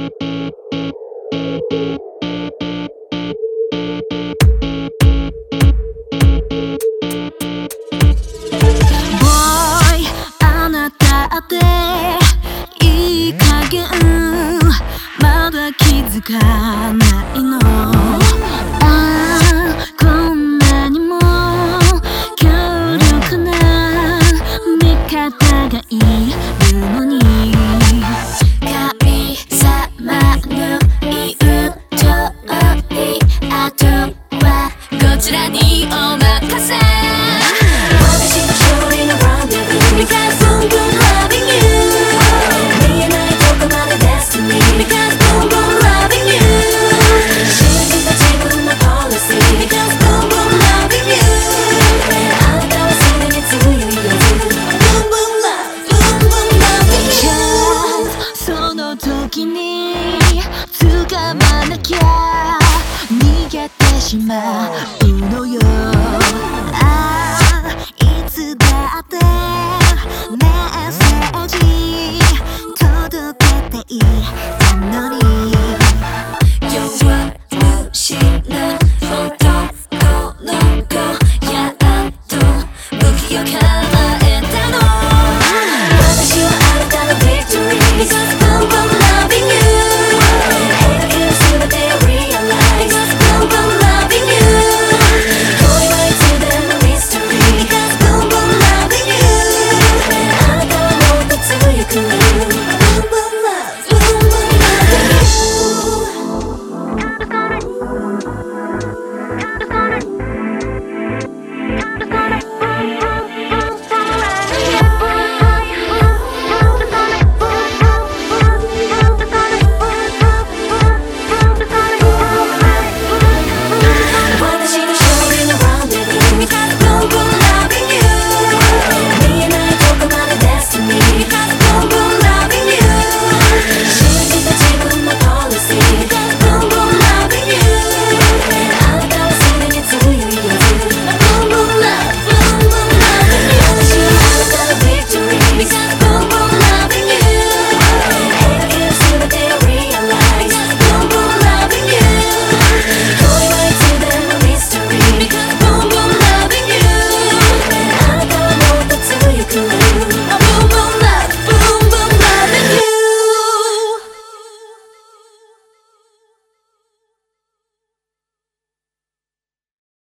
あなたっていい加減まだ気づかないの。こんなにも強力な味方がいるのに、神様の言う通りあとはこちらにお任せ。私の勝利のランデブー Because boom boom loving you 見えないとこまで Destiny Because boom boom loving you 信じた自分の policy Because boom boom loving you あなたはすでに強いよ Boom boom love Boom boom loving you その時に掴まなきゃ逃げてしまうのよ。いつだってメッセージ届けてい